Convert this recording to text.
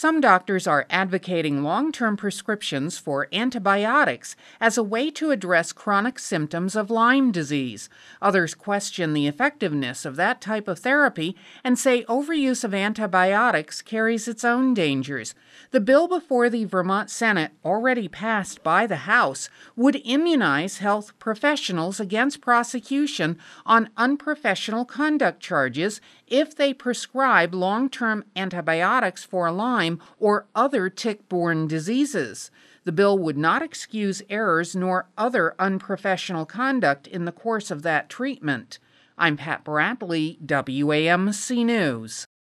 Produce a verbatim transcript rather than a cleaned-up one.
Some doctors are advocating long-term prescriptions for antibiotics as a way to address chronic symptoms of Lyme disease. Others question the effectiveness of that type of therapy and say overuse of antibiotics carries its own dangers. The bill before the Vermont Senate, already passed by the House, would immunize health professionals against prosecution on unprofessional conduct charges if they prescribe long-term antibiotics for Lyme or other tick-borne diseases. The bill would not excuse errors nor other unprofessional conduct in the course of that treatment. I'm Pat Bradley, W A M C News.